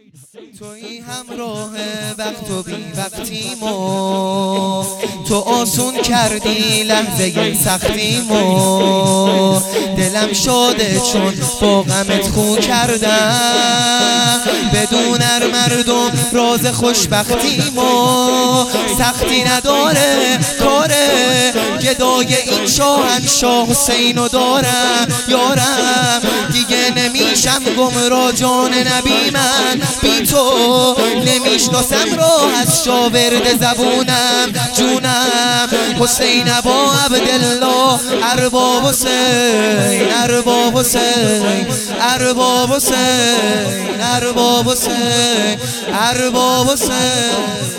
توی همراه وقت و بی وقتیمو، تو آسون کردی لحظه سختیمو. دلم شده چون با غمت خو کردم، بدون مردم راز خوشبختیمو. سختی نداره کاره گدای این شاهنشاه حسینو دارم یارم. دیگه نمیشم گمراه جان نبی من، بی تو نمیشناسم راه از شاورد زبونم جونم. حسین ابا عبدالله ارباب حسین ارباب حسین ارباب حسین ارباب حسین ارباب حسین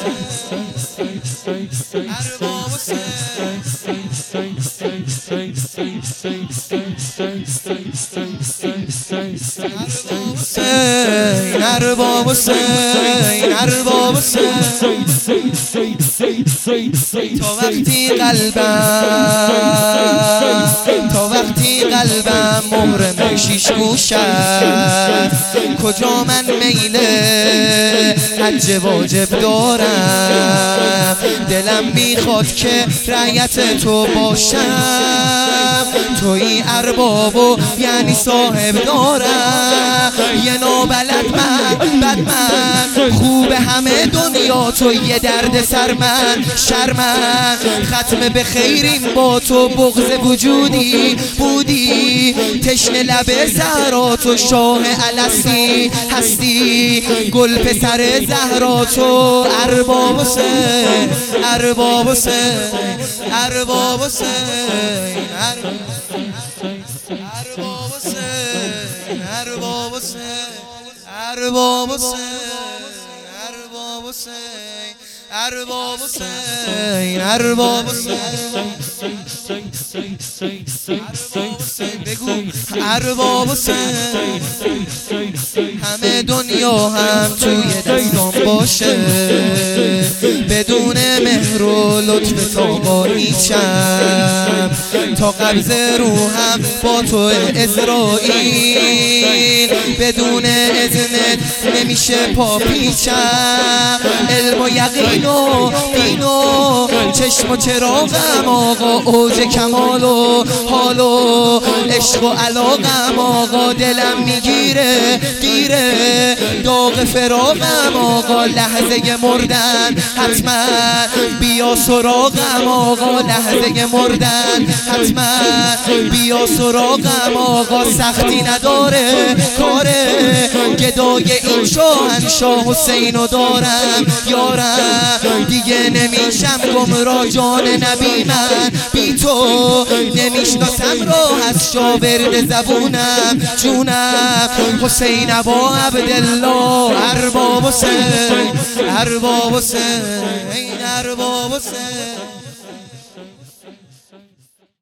ارباب حسین ارباب حسین ارباب حسین. تا وقتی قلبم مهر شیش گوش است، کجا من میل حج واجب دارم. دلم میخواد که رعیت تو باشم، توی اربابو یعنی صاحب دارم. یه نابلد من بد من خوب همه دنیا، تو یه درد سر من شرمن. ختم به خیریم با تو بغض وجودی بودی، تشنه لب زهرا تو شاه الستی هستی. گل پسر زهرا تو ارباب حسین ارباب حسین ارباب حسین ارباب حسین ارباب حسین ارباب حسین ارباب حسین ارباب حسین بگو ارباب حسین. همه دنیا هم توی دستان باشه، بدون مهر و لطف تو با هیچم. تا قبض روحم با تو اسرائیل، بدون اذنت نمیشه پا پیچم. علم و یقین و دین و چشم و چراغم آقا، اوج کمال و حال و عشق و علاقم آقا. دلم میگیره گیره داغ فراقم آقا، لحظه مردن حتما بیا سراغم آقا. لحظه مردن حتما بیا سراغم آقا. سختی نداره کاره گدای این شاهنشاه حسینو دارم یارم. دیگه نمیشم گمراه جان نبی من، بی تو نمیشناسم راه از شاورد زبونم جونم. حسین ابا عبدالله ارباب حسین ارباب حسین ارباب حسین.